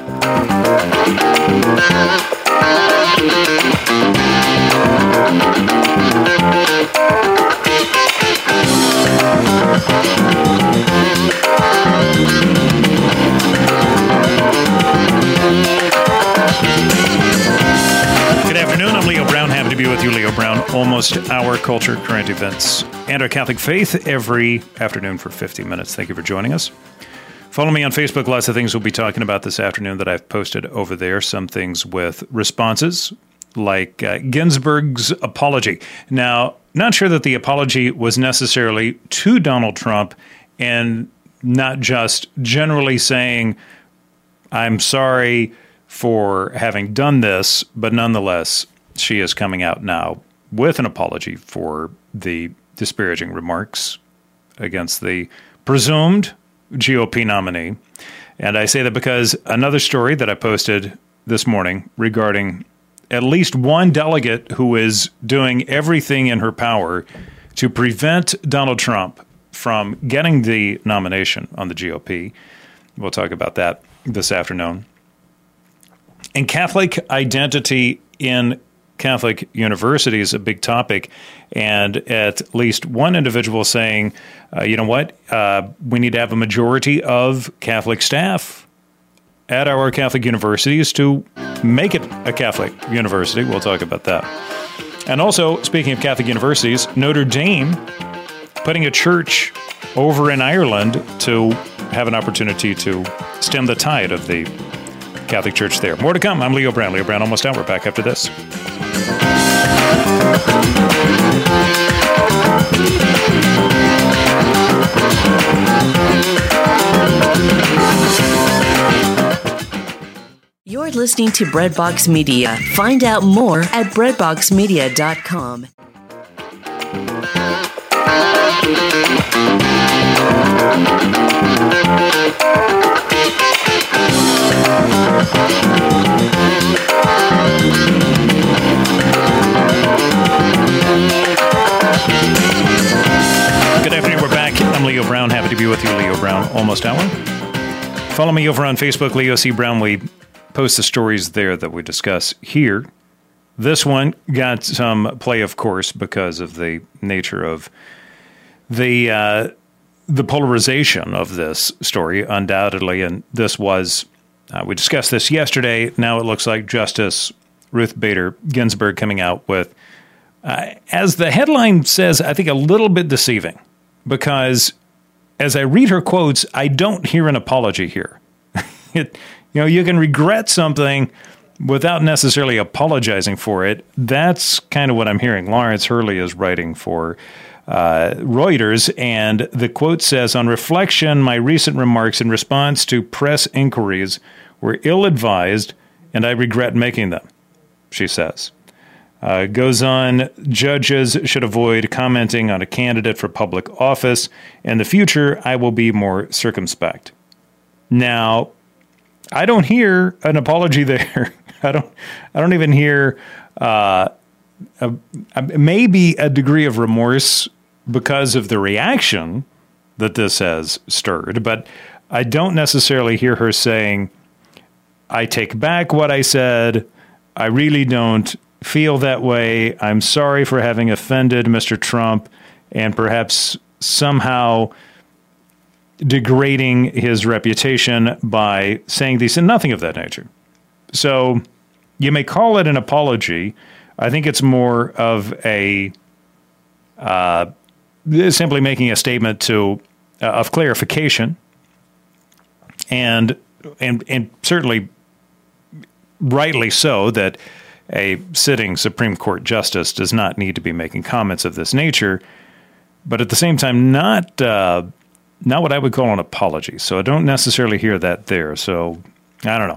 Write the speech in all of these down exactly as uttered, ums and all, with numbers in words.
Good afternoon. I'm Leo Brown. Happy to be with you, Leo Brown. Almost Our Culture, Current Events, and Our Catholic Faith every afternoon for fifty minutes. Thank you for joining us. Follow me on Facebook. Lots of things we'll be talking about this afternoon that I've posted over there. Some things with responses, like uh, Ginsburg's apology. Now, not sure that the apology was necessarily to Donald Trump and not just generally saying, I'm sorry for having done this, but nonetheless, she is coming out now with an apology for the disparaging remarks against the presumed G O P nominee. And I say that because another story that I posted this morning regarding at least one delegate who is doing everything in her power to prevent Donald Trump from getting the nomination on the G O P. We'll talk about that this afternoon. And Catholic identity in Catholic university is a big topic, and at least one individual saying, uh, you know what, uh, we need to have a majority of Catholic staff at our Catholic universities to make it a Catholic university. We'll talk about that. And also, speaking of Catholic universities, Notre Dame putting a church over in Ireland to have an opportunity to stem the tide of the Catholic Church there. More to come. I'm Leo Brown. Leo Brown Almost Out. We're back after this. You're listening to Breadbox Media. Find out more at breadbox media dot com. Good afternoon. We're back. I'm Leo Brown. Happy to be with you, Leo Brown Almost Hour. Follow me over on Facebook, Leo C. Brown. We post the stories there that we discuss here. This one got some play, of course, because of the nature of the uh, the polarization of this story, undoubtedly. And this was, uh, we discussed this yesterday. Now it looks like Justice Ruth Bader Ginsburg coming out with, uh, as the headline says, I think a little bit deceiving, because as I read her quotes, I don't hear an apology here. it, you know, you can regret something without necessarily apologizing for it. That's kind of what I'm hearing. Lawrence Hurley is writing for uh, Reuters, and the quote says, on reflection, my recent remarks in response to press inquiries were ill-advised, and I regret making them, she says. Uh, goes on, judges should avoid commenting on a candidate for public office. In the future, I will be more circumspect. Now, I don't hear an apology there. I don't. I don't even hear uh, a, a, maybe a degree of remorse because of the reaction that this has stirred. But I don't necessarily hear her saying, "I take back what I said. I really don't feel that way. I'm sorry for having offended Mister Trump and perhaps somehow degrading his reputation by saying these," and nothing of that nature. So you may call it an apology. I think it's more of a uh, simply making a statement to uh, of clarification, and and and certainly rightly so that a sitting Supreme Court justice does not need to be making comments of this nature, but at the same time, not uh, not what I would call an apology. So I don't necessarily hear that there. So I don't know.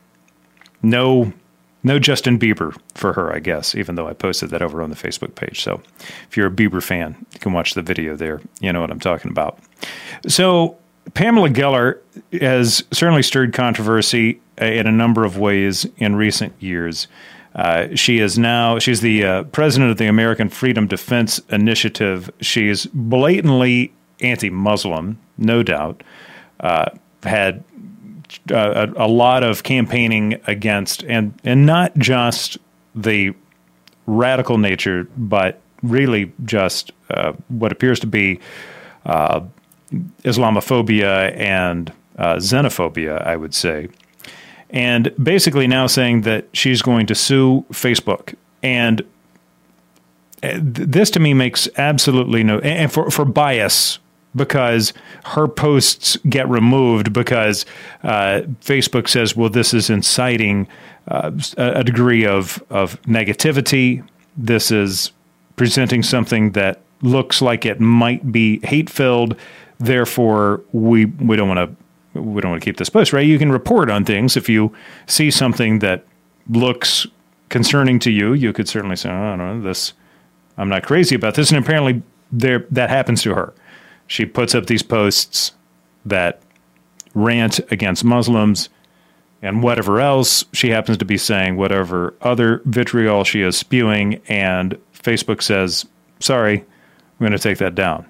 No, no Justin Bieber for her, I guess, even though I posted that over on the Facebook page. So if you're a Bieber fan, you can watch the video there. You know what I'm talking about. So Pamela Geller has certainly stirred controversy in a number of ways in recent years. Uh, she is now, she's the uh, president of the American Freedom Defense Initiative. She is blatantly anti-Muslim, no doubt, uh, had uh, a, a lot of campaigning against, and, and not just the radical nature, but really just uh, what appears to be uh, Islamophobia and uh, xenophobia, I would say. And basically now saying that she's going to sue Facebook. And this to me makes absolutely no, and for, for bias, because her posts get removed because uh, Facebook says, well, this is inciting uh, a degree of, of negativity. This is presenting something that looks like it might be hate-filled. Therefore, we we don't want to we don't want to keep this post, right? You can report on things if you see something that looks concerning to you. You could certainly say, oh, no, this I'm not crazy about this, and apparently there that happens to her. She puts up these posts that rant against Muslims and whatever else she happens to be saying, whatever other vitriol she is spewing, and Facebook says, sorry, we're going to take that down.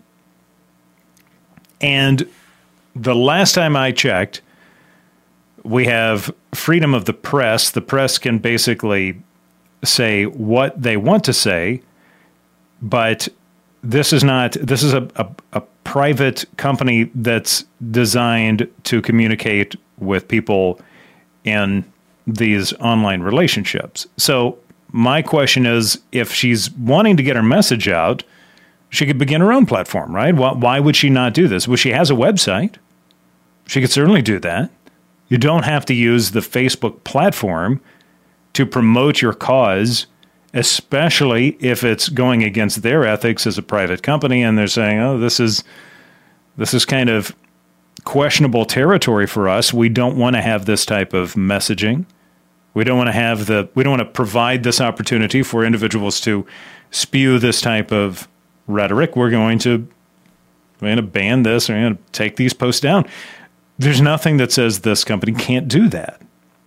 And the last time I checked, we have freedom of the press. The press can basically say what they want to say, but this is not, this is a, a, a private company that's designed to communicate with people in these online relationships. So my question is, if she's wanting to get her message out, she could begin her own platform, right? Why, why would she not do this? Well, she has a website. She could certainly do that. You don't have to use the Facebook platform to promote your cause, especially if it's going against their ethics as a private company, and they're saying, oh, this is this is kind of questionable territory for us. We don't want to have this type of messaging. We don't want to have the we don't want to provide this opportunity for individuals to spew this type of rhetoric. We're going to we're going to ban this, or we're going to take these posts down. There's nothing that says this company can't do that.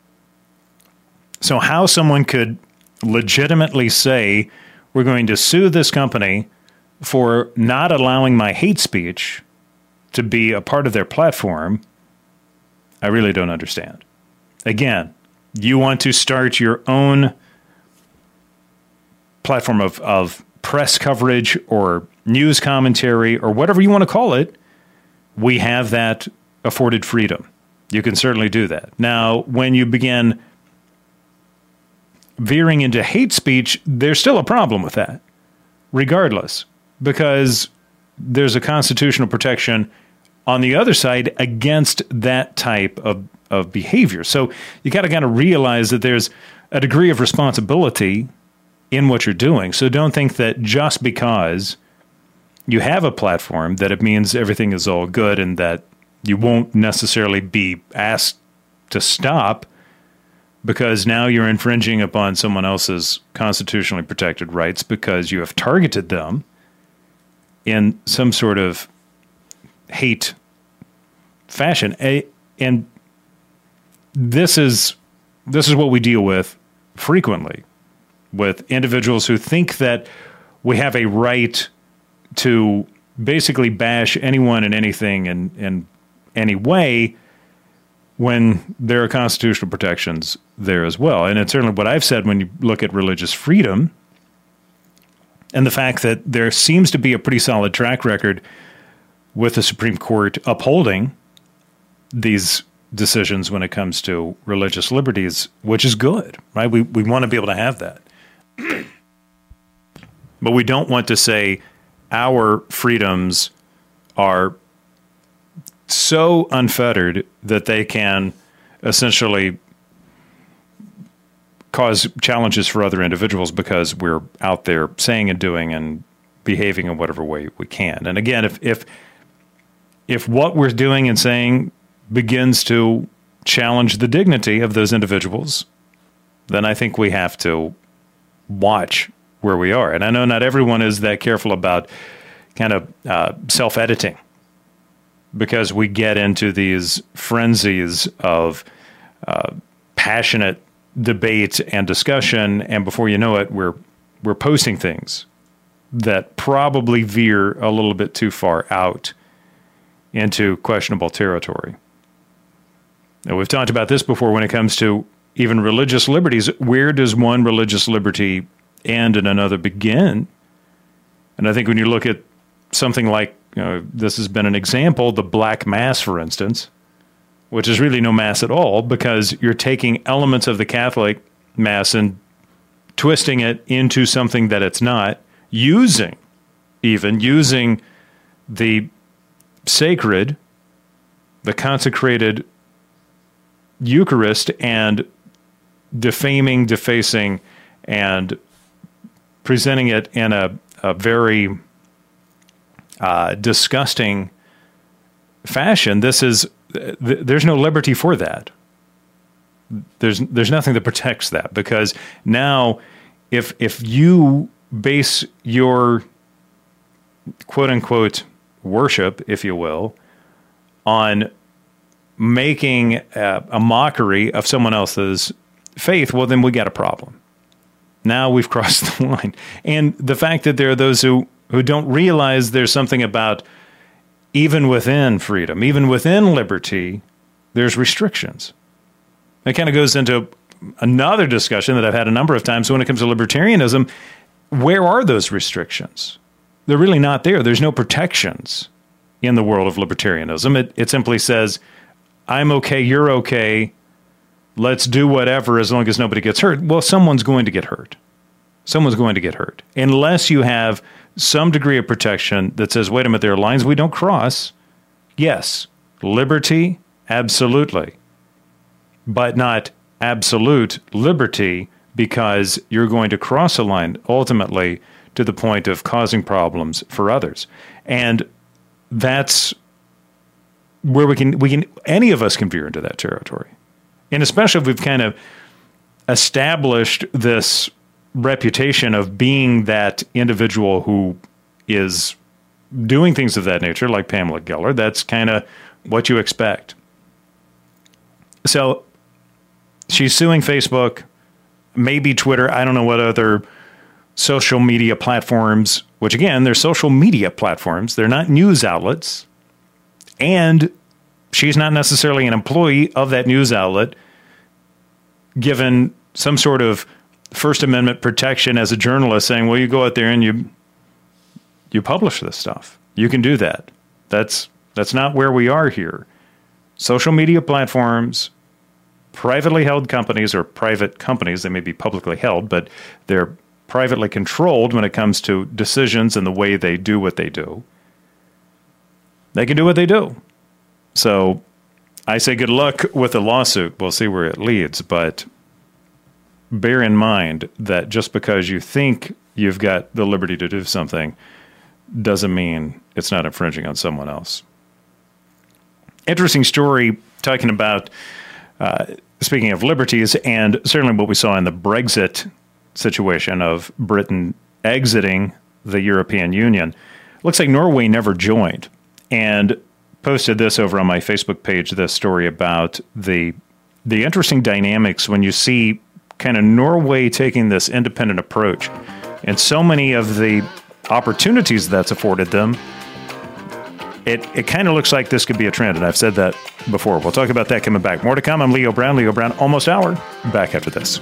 So how someone could legitimately say, we're going to sue this company for not allowing my hate speech to be a part of their platform, I really don't understand. Again, you want to start your own platform of, of press coverage or news commentary or whatever you want to call it, we have that afforded freedom. You can certainly do that. Now, when you begin veering into hate speech, there's still a problem with that, regardless, because there's a constitutional protection on the other side against that type of, of behavior. So you got to kind of realize that there's a degree of responsibility in what you're doing. So don't think that just because you have a platform that it means everything is all good and that you won't necessarily be asked to stop, because now you're infringing upon someone else's constitutionally protected rights because you have targeted them in some sort of hate fashion. And this is this is what we deal with frequently with individuals who think that we have a right to basically bash anyone and anything in, in any way, when there are constitutional protections there as well. And it's certainly what I've said when you look at religious freedom and the fact that there seems to be a pretty solid track record with the Supreme Court upholding these decisions when it comes to religious liberties, which is good, right? We we want to be able to have that. But we don't want to say our freedoms are so unfettered that they can essentially cause challenges for other individuals because we're out there saying and doing and behaving in whatever way we can. And again, if if if what we're doing and saying begins to challenge the dignity of those individuals, then I think we have to watch where we are. And I know not everyone is that careful about kind of uh, self-editing, because we get into these frenzies of uh, passionate debate and discussion, and before you know it, we're we're posting things that probably veer a little bit too far out into questionable territory. Now, we've talked about this before when it comes to even religious liberties. Where does one religious liberty end and another begin? And I think when you look at something like, you know, this has been an example, the Black Mass, for instance, which is really no Mass at all, because you're taking elements of the Catholic Mass and twisting it into something that it's not, using, even using the sacred, the consecrated Eucharist, and defaming, defacing, and presenting it in a, a very uh, disgusting fashion. This is, th- there's no liberty for that. There's there's nothing that protects that, because now if if you base your quote unquote worship, if you will, on making a, a mockery of someone else's faith, well, then we got a problem. Now we've crossed the line. And the fact that there are those who, who don't realize there's something about, even within freedom, even within liberty, there's restrictions. It kind of goes into another discussion that I've had a number of times when it comes to libertarianism. Where are those restrictions? They're really not there. There's no protections in the world of libertarianism. It, it simply says, I'm okay, you're okay, let's do whatever as long as nobody gets hurt. Well, someone's going to get hurt. Someone's going to get hurt. Unless you have some degree of protection that says, wait a minute, there are lines we don't cross. Yes, liberty, absolutely. But not absolute liberty, because you're going to cross a line ultimately to the point of causing problems for others. And that's where we can, we can, any of us can veer into that territory. And especially if we've kind of established this reputation of being that individual who is doing things of that nature, like Pamela Geller. That's kind of what you expect. So she's suing Facebook, maybe Twitter. I don't know what other social media platforms, which again, they're social media platforms. They're not news outlets. And she's not necessarily an employee of that news outlet, given some sort of First Amendment protection as a journalist, saying, well, you go out there and you you publish this stuff. You can do that. That's that's not where we are here. Social media platforms, privately held companies, or private companies, they may be publicly held, but they're privately controlled when it comes to decisions and the way they do what they do. They can do what they do. So I say good luck with the lawsuit. We'll see where it leads, but bear in mind that just because you think you've got the liberty to do something doesn't mean it's not infringing on someone else. Interesting story talking about, uh, speaking of liberties, and certainly what we saw in the Brexit situation of Britain exiting the European Union. Looks like Norway never joined, and posted this over on my Facebook page, this story about the the interesting dynamics when you see kind of Norway taking this independent approach, and so many of the opportunities that's afforded them. It it kind of looks like this could be a trend, and I've said that before. We'll talk about that coming back. More to come. I'm Leo Brown. Leo Brown, Almost Hour. Back after this.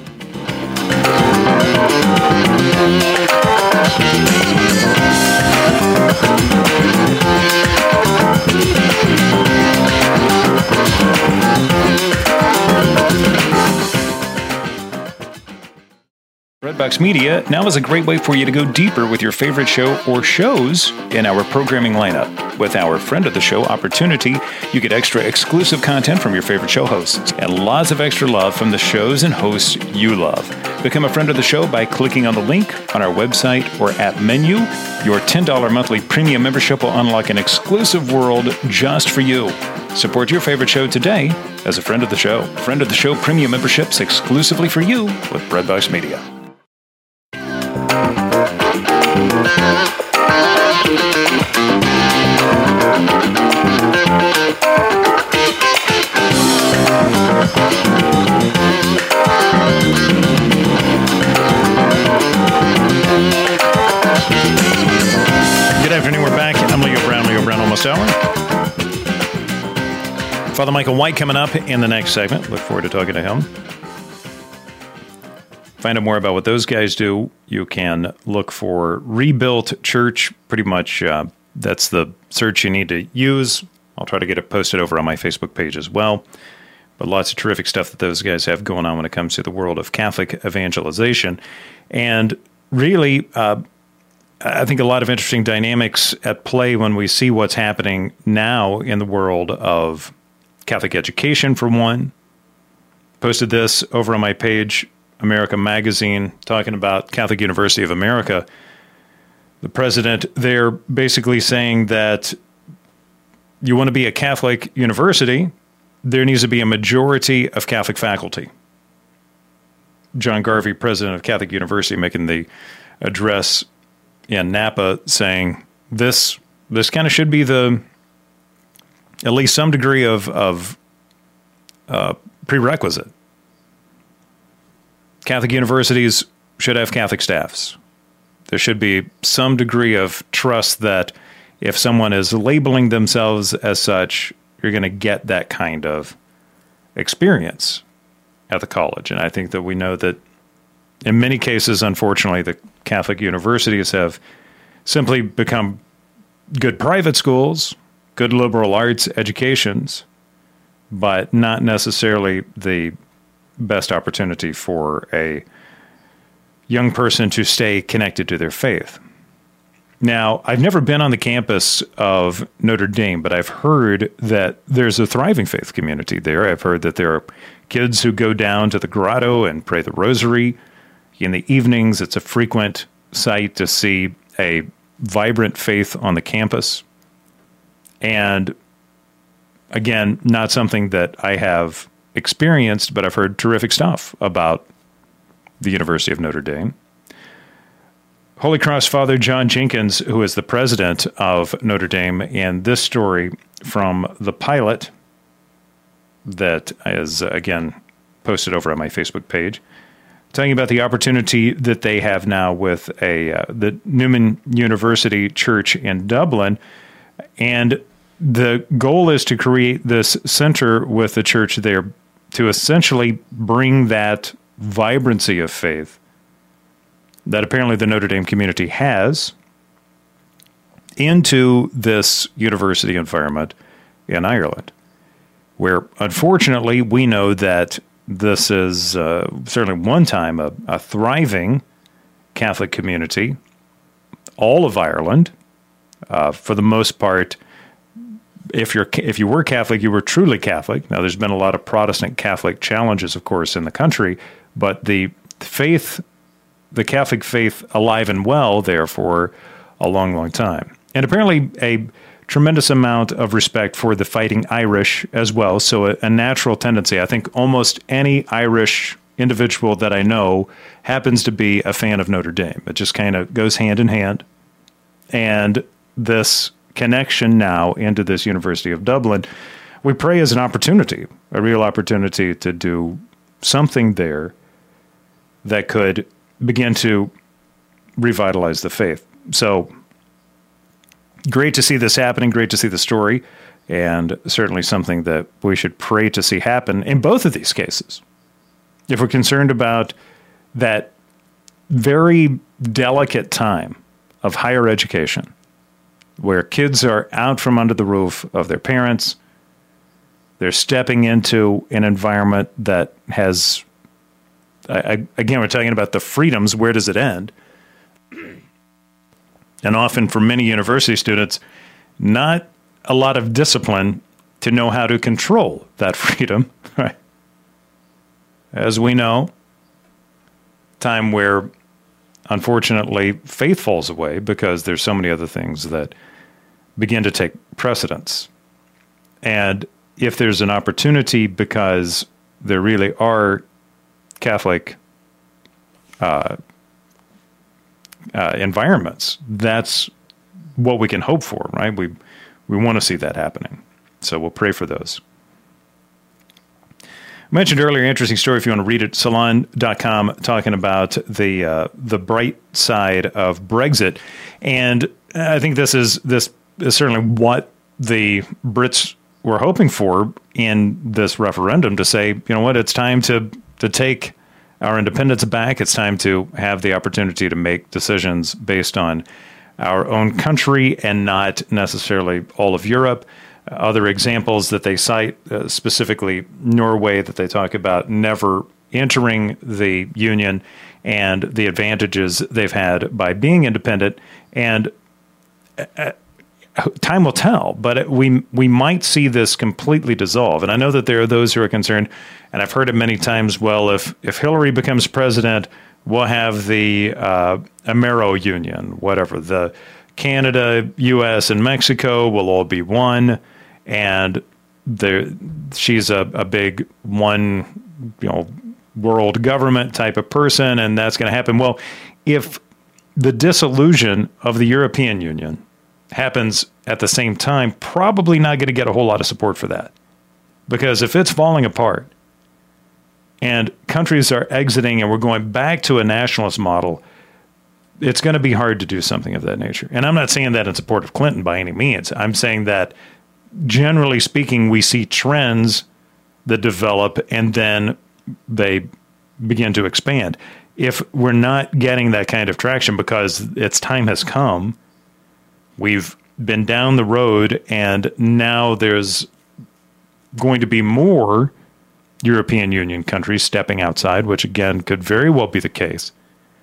Redbox Media now is a great way for you to go deeper with your favorite show or shows in our programming lineup. With our Friend of the Show opportunity, you get extra exclusive content from your favorite show hosts and lots of extra love from the shows and hosts you love. Become a friend of the show by clicking on the link on our website or app menu. Your ten dollars monthly premium membership will unlock an exclusive world just for you. Support your favorite show today as a friend of the show. Friend of the Show premium memberships exclusively for you with Redbox Media. Good afternoon. We're back. I'm Leo Brown, Leo Brown Almost Hour. Father Michael White coming up in the next segment. Look forward to talking to him. Find out more about what those guys do. You can look for Rebuilt Church. Pretty much uh, that's the search you need to use. I'll try to get it posted over on my Facebook page as well. But lots of terrific stuff that those guys have going on when it comes to the world of Catholic evangelization. And really, uh, I think a lot of interesting dynamics at play when we see what's happening now in the world of Catholic education, for one. Posted this over on my page, America Magazine, talking about Catholic University of America. The president there basically saying that you want to be a Catholic university, there needs to be a majority of Catholic faculty. John Garvey, president of Catholic University, making the address in Napa saying this this kind of should be the at least some degree of, of uh, prerequisite. Catholic universities should have Catholic staffs. There should be some degree of trust that if someone is labeling themselves as such, you're going to get that kind of experience at the college. And I think that we know that in many cases, unfortunately, the Catholic universities have simply become good private schools, good liberal arts educations, but not necessarily the best opportunity for a young person to stay connected to their faith. Now, I've never been on the campus of Notre Dame, but I've heard that there's a thriving faith community there. I've heard that there are kids who go down to the grotto and pray the rosary in the evenings. It's a frequent sight to see a vibrant faith on the campus. And again, not something that I have experienced, but I've heard terrific stuff about the University of Notre Dame. Holy Cross Father John Jenkins, who is the president of Notre Dame, and this story from the pilot that is, again, posted over on my Facebook page, telling about the opportunity that they have now with a uh, the Newman University Church in Dublin. And the goal is to create this center with the church there to essentially bring that vibrancy of faith that apparently the Notre Dame community has into this university environment in Ireland, where unfortunately we know that this is uh, certainly one time a, a thriving Catholic community. All of Ireland, uh, for the most part, if you're if you were Catholic, you were truly Catholic. Now, there's been a lot of Protestant Catholic challenges, of course, in the country, but the faith, the Catholic faith, alive and well there for a long, long time, and apparently a tremendous amount of respect for the Fighting Irish as well. So a, a natural tendency. I think almost any Irish individual that I know happens to be a fan of Notre Dame. It just kind of goes hand in hand. And this connection now into this University of Dublin, we pray as an opportunity, a real opportunity to do something there that could begin to revitalize the faith. So great to see this happening, great to see the story, and certainly something that we should pray to see happen in both of these cases. If we're concerned about that very delicate time of higher education, where kids are out from under the roof of their parents, they're stepping into an environment that has, I, again, we're talking about the freedoms, where does it end? And often for many university students, not a lot of discipline to know how to control that freedom, right? As we know, time where, unfortunately, faith falls away because there's so many other things that begin to take precedence. And if there's an opportunity, because there really are Catholic uh, uh, environments, that's what we can hope for, right? We we want to see that happening. So we'll pray for those. I mentioned earlier, interesting story, if you want to read it, salon dot com, talking about the uh, the bright side of Brexit. And I think this is this is certainly what the Brits we're hoping for in this referendum to say, you know what, it's time to, to take our independence back. It's time to have the opportunity to make decisions based on our own country and not necessarily all of Europe. Uh, other examples that they cite, uh, specifically Norway, that they talk about never entering the Union and the advantages they've had by being independent. And uh, time will tell, but we we might see this completely dissolve. And I know that there are those who are concerned, and I've heard it many times, well, if, if Hillary becomes president, we'll have the uh, Amero Union, whatever. The Canada, U S, and Mexico will all be one, and there she's a, a big one, you know, world government type of person, and that's going to happen. Well, if the dissolution of the European Union happens at the same time, probably not going to get a whole lot of support for that. Because if it's falling apart and countries are exiting and we're going back to a nationalist model, it's going to be hard to do something of that nature. And I'm not saying that in support of Clinton by any means. I'm saying that generally speaking, we see trends that develop and then they begin to expand. If we're not getting that kind of traction because its time has come, we've been down the road and now there's going to be more European Union countries stepping outside, which again could very well be the case.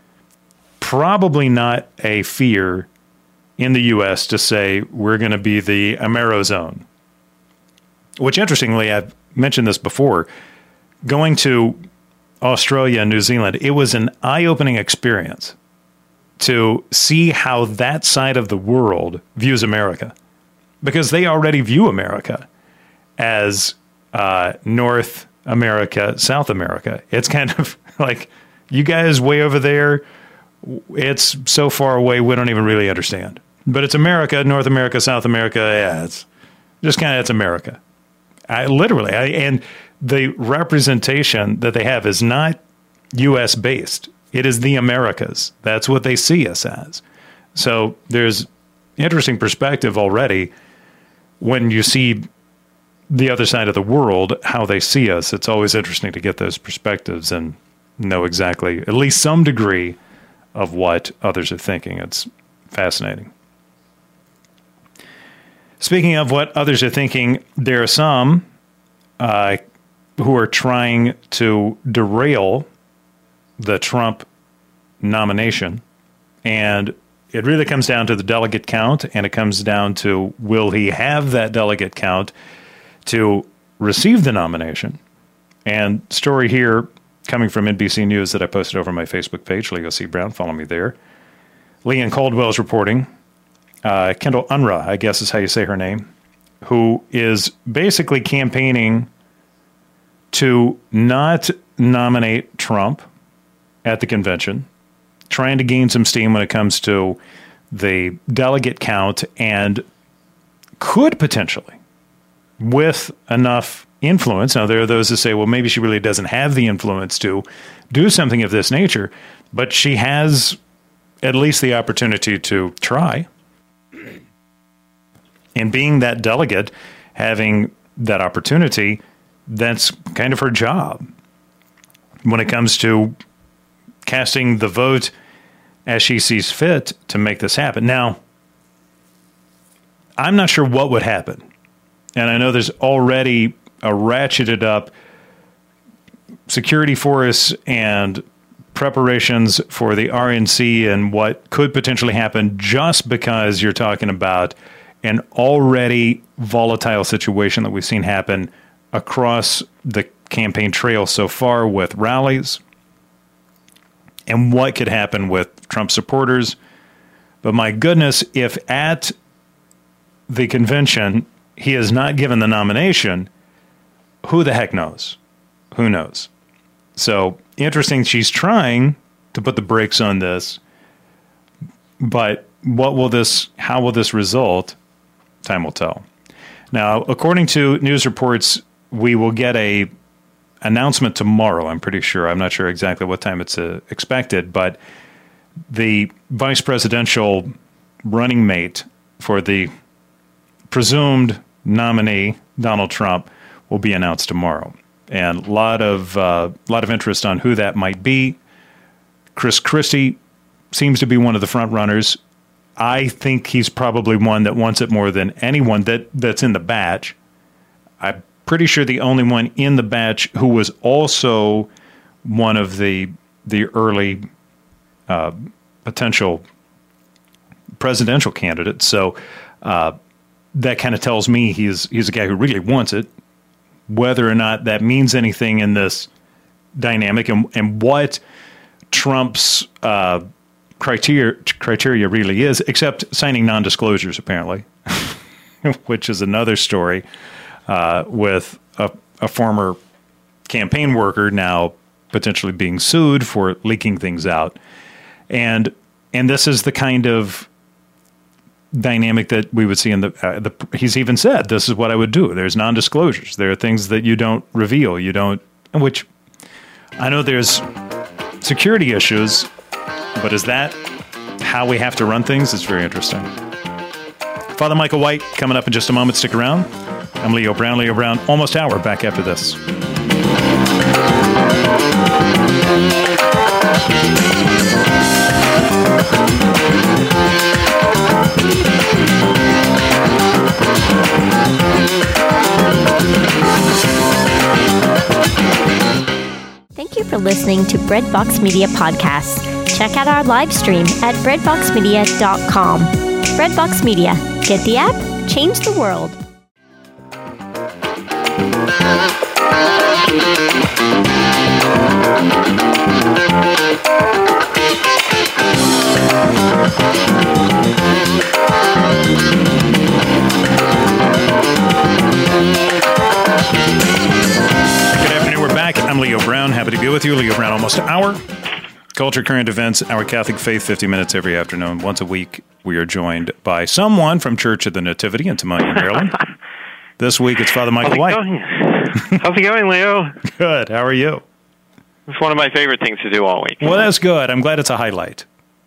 Probably not a fear in the U S to say we're going to be the Amero zone, which interestingly, I've mentioned this before, going to Australia and New Zealand, it was an eye-opening experience to see how that side of the world views America, because they already view America as uh, North America, South America. It's kind of like, you guys way over there, it's so far away, we don't even really understand. But it's America, North America, South America, yeah, it's just kind of, it's America. I literally, I, and the representation that they have is not U S based. It is the Americas. That's what they see us as. So there's interesting perspective already when you see the other side of the world, how they see us. It's always interesting to get those perspectives and know exactly, at least some degree, of what others are thinking. It's fascinating. Speaking of what others are thinking, there are some uh, who are trying to derail the Trump nomination. And it really comes down to the delegate count, and it comes down to, will he have that delegate count to receive the nomination? And story here coming from N B C News that I posted over my Facebook page, Leo C. Brown, follow me there. Leanne Caldwell is reporting. Uh, Kendall Unruh, I guess is how you say her name, who is basically campaigning to not nominate Trump at the convention, trying to gain some steam when it comes to the delegate count, and could potentially, with enough influence. Now, there are those that say, well, maybe she really doesn't have the influence to do something of this nature, but she has at least the opportunity to try. And being that delegate, having that opportunity, that's kind of her job when it comes to casting the vote as she sees fit to make this happen. Now, I'm not sure what would happen. And I know there's already a ratcheted up security force and preparations for the R N C and what could potentially happen, just because you're talking about an already volatile situation that we've seen happen across the campaign trail so far with rallies and what could happen with Trump supporters. But my goodness, if at the convention he is not given the nomination, who the heck knows? Who knows? So interesting, she's trying to put the brakes on this, but what will this, how will this result? Time will tell. Now, according to news reports, we will get a announcement tomorrow, I'm pretty sure. I'm not sure exactly what time it's uh, expected, but the vice presidential running mate for the presumed nominee, Donald Trump, will be announced tomorrow. And a lot of, uh, lot of interest on who that might be. Chris Christie seems to be one of the front runners. I think he's probably one that wants it more than anyone that, that's in the batch. I'm pretty sure the only one in the batch who was also one of the the early uh, potential presidential candidates. So uh, that kind of tells me he's he's a guy who really wants it. Whether or not that means anything in this dynamic, and and what Trump's uh, criteria criteria really is, except signing non-disclosures, apparently, which is another story uh, with a, a former campaign worker now potentially being sued for leaking things out. And and this is the kind of dynamic that we would see in the, uh, the he's even said, this is what I would do. There's non-disclosures. There are things that you don't reveal. You don't, which I know there's security issues, but is that how we have to run things? It's very interesting. Father Michael White coming up in just a moment. Stick around. I'm Leo Brown. Leo Brown, almost hour, back after this. Thank you for listening to Breadbox Media Podcasts. Check out our live stream at breadbox media dot com. Breadbox Media. Get the app, change the world. Good afternoon. We're back. I'm Leo Brown. Happy to be with you. Leo Brown, almost an hour. Culture, current events, our Catholic faith, fifty minutes every afternoon. Once a week, we are joined by someone from Church of the Nativity in Timonium, Maryland. This week, it's Father Michael White. How's it going, Leo? Good. How are you? It's one of my favorite things to do all week. Well, that's good. I'm glad it's a highlight.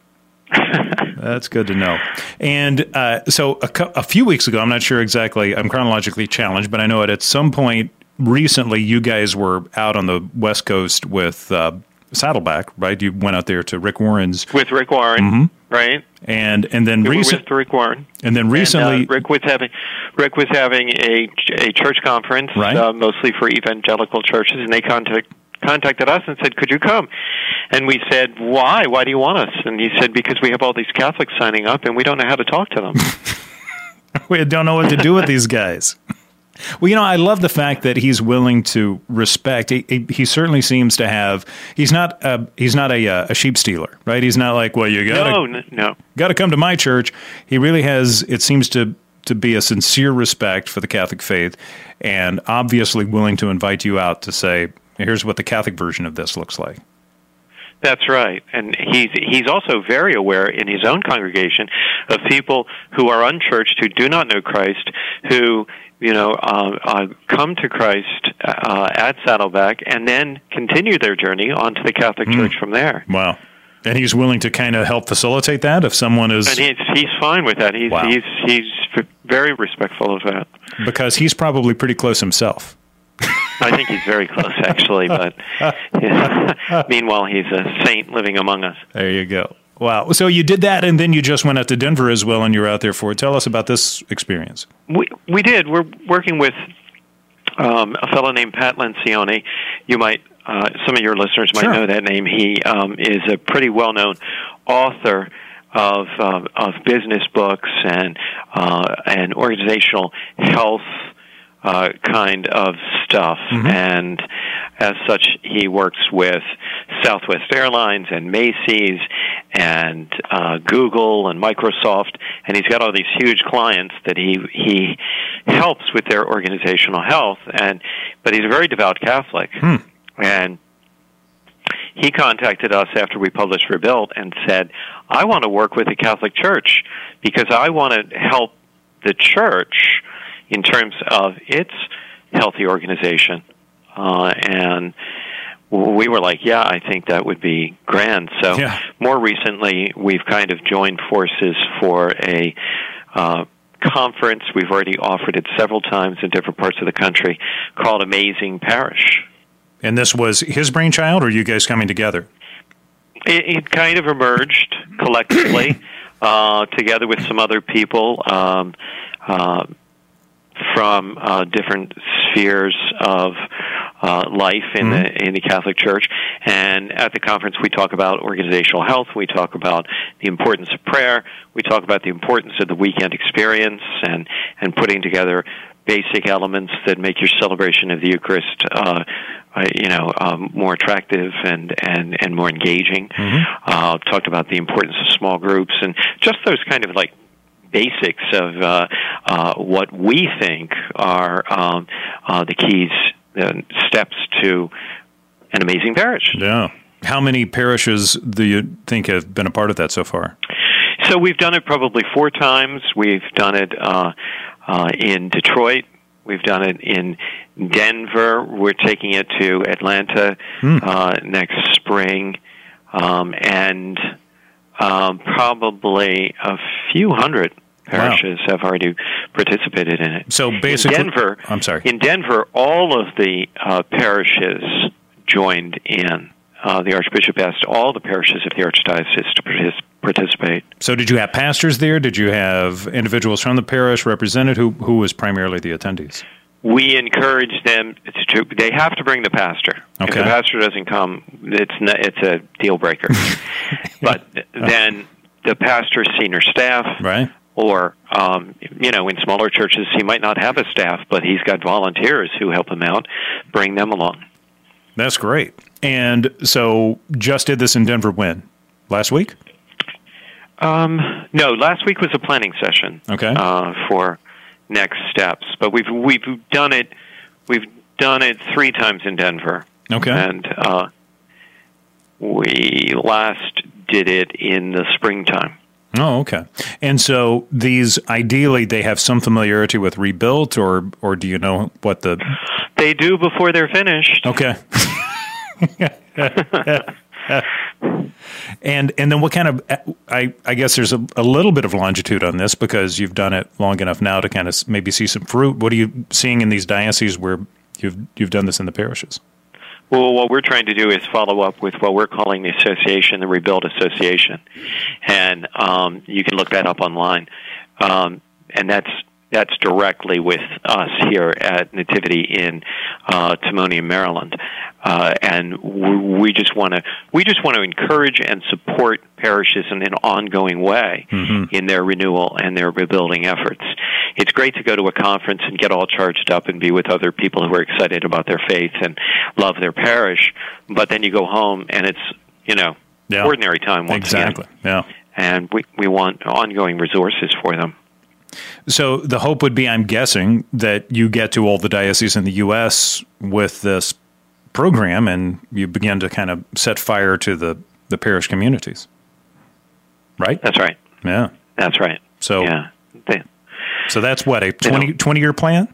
That's good to know. And uh, so a, cu- a few weeks ago, I'm not sure exactly, I'm chronologically challenged, but I know at some point recently you guys were out on the West Coast with uh, Saddleback, right? You went out there to Rick Warren's. With Rick Warren, mm-hmm. right? And and then recently, with Rick Warren, and then recently, and, uh, Rick was having Rick was having a a church conference, right? uh, mostly for evangelical churches, and they contact, contacted us and said, "Could you come?" And we said, "Why? Why do you want us?" And he said, "Because we have all these Catholics signing up, and we don't know how to talk to them. We don't know what to do with these guys." Well, you know, I love the fact that he's willing to respect. He, he, he certainly seems to have. He's not. A, he's not a, a sheep stealer, right? He's not like, well, you got no, no, no. got to come to my church. He really has. It seems to to be a sincere respect for the Catholic faith, and obviously willing to invite you out to say, here's what the Catholic version of this looks like. That's right. And he's he's also very aware in his own congregation of people who are unchurched, who do not know Christ, who, you know, uh, uh, come to Christ uh, at Saddleback and then continue their journey onto the Catholic mm. Church from there. Wow. And he's willing to kind of help facilitate that if someone is... And he's, he's fine with that. He's, wow. he's, he's very respectful of that. Because he's probably pretty close himself. I think he's very close, actually, but yeah. Meanwhile, he's a saint living among us. There you go. Wow. So you did that, and then you just went out to Denver as well, and you were out there for it. Tell us about this experience. We we did. We're working with um, a fellow named Pat Lencioni. You might, uh, some of your listeners might sure. know that name. He um, is a pretty well-known author of uh, of business books and uh, and organizational health Uh, kind of stuff, mm-hmm. and as such, he works with Southwest Airlines and Macy's and uh, Google and Microsoft, and he's got all these huge clients that he he helps with their organizational health. And but he's a very devout Catholic, hmm. and he contacted us after we published Rebuilt and said, "I want to work with the Catholic Church because I want to help the Church in terms of its healthy organization." Uh, and we were like, yeah, I think that would be grand. So yeah. more recently, we've kind of joined forces for a uh, conference. We've already offered it several times in different parts of the country, called Amazing Parish. And this was his brainchild, or you guys coming together? It, it kind of emerged collectively, uh, together with some other people um, uh, from uh, different spheres of uh, life in mm-hmm. the in the Catholic Church. And at the conference, we talk about organizational health. We talk about the importance of prayer. We talk about the importance of the weekend experience and and putting together basic elements that make your celebration of the Eucharist, uh, uh, you know, um, more attractive and, and, and more engaging. Mm-hmm. Uh, talked about the importance of small groups and just those kind of like basics of uh, uh, what we think are um, uh, the keys, the steps to an amazing parish. Yeah. How many parishes do you think have been a part of that so far? So we've done it probably four times. We've done it uh, uh, in Detroit. We've done it in Denver. We're taking it to Atlanta hmm. uh, next spring. Um, and um, probably a few hundred parishes wow. have already participated in it. So basically, in Denver, I'm sorry. In Denver, all of the uh, parishes joined in. Uh, the Archbishop asked all the parishes of the Archdiocese to partic- participate. So did you have pastors there? Did you have individuals from the parish represented? Who who was primarily the attendees? We encourage them to, they have to bring the pastor. Okay. If the pastor doesn't come, it's not, it's a deal breaker. But then the pastor's senior staff, right? Or, um, you know, in smaller churches, he might not have a staff, but he's got volunteers who help him out, bring them along. That's great. And so just did this in Denver when? Last week? Um, no, last week was a planning session. Okay. Uh, for next steps. But we've we've done it we've done it three times in Denver. Okay. And uh, we last did it in the springtime. Oh, okay. And so these, ideally, they have some familiarity with Rebuilt, or or do you know what the... They do before they're finished. Okay. and and then what kind of... I, I guess there's a, a little bit of longitude on this because you've done it long enough now to kind of maybe see some fruit. What are you seeing in these dioceses where you've you've done this in the parishes? Well, what we're trying to do is follow up with what we're calling the association, the Rebuild Association. And um, you can look that up online. Um, and that's that's directly with us here at Nativity in uh, Timonium, Maryland. Uh, and we just want to we just want to encourage and support parishes in an ongoing way mm-hmm. in their renewal and their rebuilding efforts. It's great to go to a conference and get all charged up and be with other people who are excited about their faith and love their parish, but then you go home and it's, you know, yeah. ordinary time once exactly. again. Yeah. And we, we want ongoing resources for them. So the hope would be, I'm guessing, that you get to all the dioceses in the U S with this program and you begin to kind of set fire to the, the parish communities. Right? That's right. Yeah. That's right. So, yeah. They, so that's what, a twenty, twenty-year plan?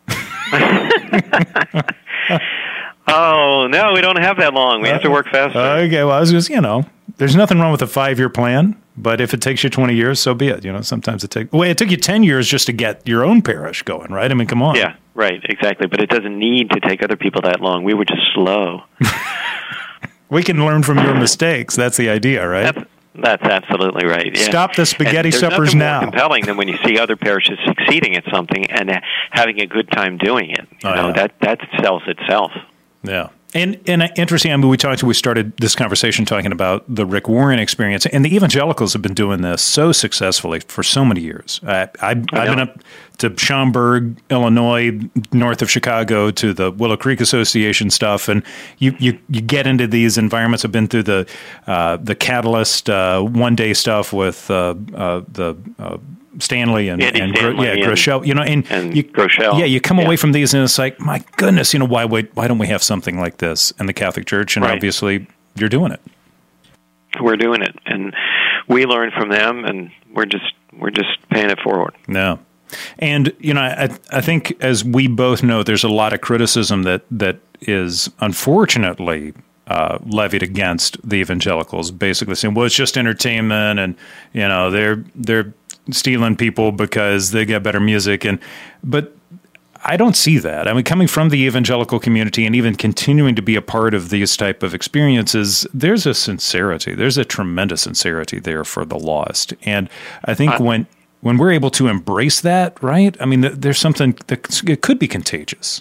Oh, no, we don't have that long. We have to work faster. Uh, okay, well, I was just, you know, there's nothing wrong with a five-year plan, but if it takes you twenty years, so be it. You know, sometimes it takes, well, it took you ten years just to get your own parish going, right? I mean, come on. Yeah, right, exactly. But it doesn't need to take other people that long. We were just slow. We can learn from your mistakes. That's the idea, right? That's, that's absolutely right. Yeah. Stop the spaghetti and suppers nothing now. More compelling than when you see other parishes succeeding at something and uh, having a good time doing it. You oh, know, yeah. that that sells itself. Yeah. And and interesting, I mean, we talked, we started this conversation talking about the Rick Warren experience, and the evangelicals have been doing this so successfully for so many years. I, I, I've been up to Schaumburg, Illinois, north of Chicago, to the Willow Creek Association stuff, and you, you, you get into these environments. I've been through the uh, the Catalyst uh, one day stuff with uh, uh, the uh, Stanley and, Andy and Stanley yeah, and, Groeschel, you know, and, and you, Groeschel. yeah, you come yeah. away from these and it's like, my goodness, you know, why why, why don't we have something like this in the Catholic Church? And right. obviously, you're doing it. We're doing it, and we learn from them, and we're just we're just paying it forward. No. And, you know, I, I think, as we both know, there's a lot of criticism that, that is unfortunately uh, levied against the evangelicals, basically saying, well, it's just entertainment, and, you know, they're they're stealing people because they get better music. And but I don't see that. I mean, coming from the evangelical community and even continuing to be a part of these type of experiences, there's a sincerity. There's a tremendous sincerity there for the lost. And I think uh, when when we're able to embrace that, right? I mean, there's something that it could be contagious.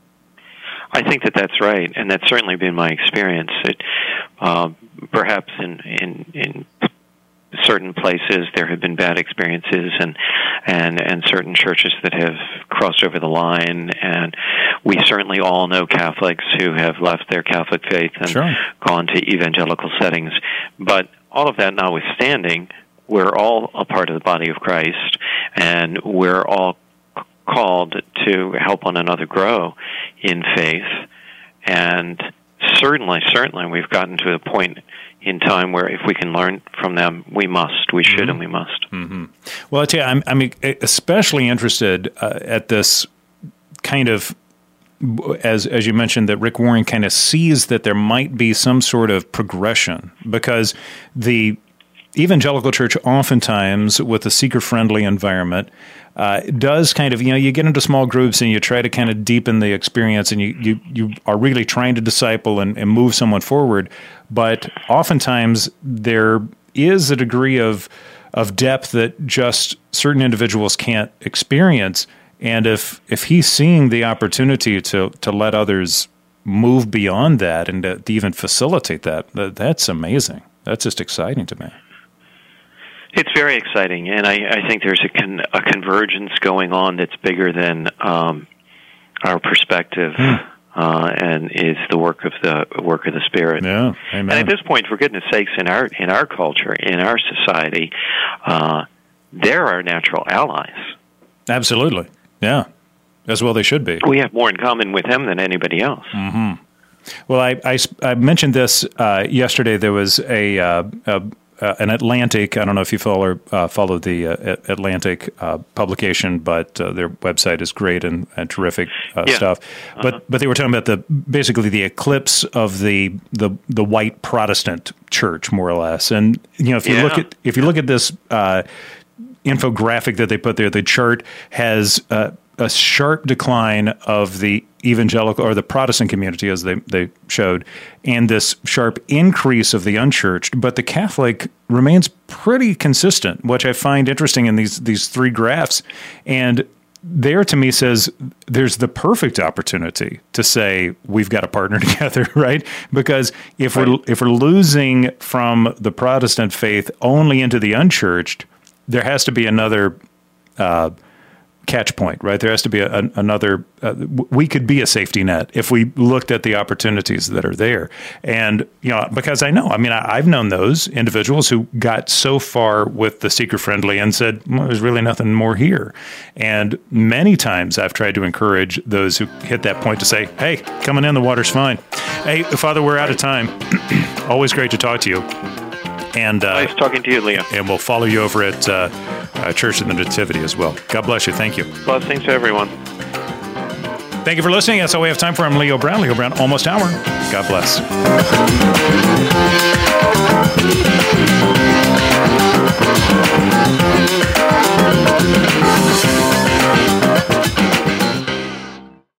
I think that that's right, and that's certainly been my experience. It, uh, perhaps in, in in certain places there have been bad experiences, and and and certain churches that have crossed over the line. And we certainly all know Catholics who have left their Catholic faith and sure. gone to evangelical settings. But all of that notwithstanding, we're all a part of the body of Christ, and we're all called to help one another grow in faith. And certainly, certainly, we've gotten to a point in time where if we can learn from them, we must, we should, mm-hmm. and we must. Mm-hmm. Well, I tell you, I'm, I'm especially interested uh, at this kind of, as as you mentioned, that Rick Warren kind of sees that there might be some sort of progression, because the evangelical church oftentimes, with a seeker-friendly environment, uh, does kind of, you know, you get into small groups and you try to kind of deepen the experience, and you, you, you are really trying to disciple and, and move someone forward. But oftentimes there is a degree of of depth that just certain individuals can't experience. And if if he's seeing the opportunity to to let others move beyond that and to, to even facilitate that, that's amazing. That's just exciting to me. It's very exciting, and I, I think there's a, con, a convergence going on that's bigger than um, our perspective, hmm. uh, and is the work of the work of the Spirit. Yeah, amen. And at this point, for goodness sakes, in our in our culture, in our society, uh, they're our natural allies. Absolutely, yeah, as well they should be. We have more in common with them than anybody else. Mm-hmm. Well, I, I, I mentioned this uh, yesterday. There was a, uh, a Uh, an Atlantic, I don't know if you follow uh, follow the uh, Atlantic uh, publication, but uh, their website is great and, and terrific uh, yeah. stuff. Uh-huh. But but they were talking about the basically the eclipse of the the the white Protestant church, more or less. And you know, if you yeah. look at if you look at this uh, infographic that they put there, the chart has uh, a sharp decline of the evangelical or the Protestant community, as they, they showed, and this sharp increase of the unchurched, but the Catholic remains pretty consistent, which I find interesting in these these three graphs. And there, to me, says there's the perfect opportunity to say we've got to partner together, right? Because if right. we're if we're losing from the Protestant faith only into the unchurched, there has to be another uh, catch point, right? There has to be a, a, another, uh, we could be a safety net if we looked at the opportunities that are there. And, you know, because I know, I mean, I, I've known those individuals who got so far with the seeker-friendly and said, well, there's really nothing more here. And many times I've tried to encourage those who hit that point to say, hey, coming in, the water's fine. Hey, Father, we're out of time. Always great to talk to you. And uh, nice talking to you, Leo. And we'll follow you over at uh, uh, Church of the Nativity as well. God bless you. Thank you. Blessings to everyone. Thank you for listening. That's all we have time for. I'm Leo Brown. Leo Brown, Almost Hour. God bless.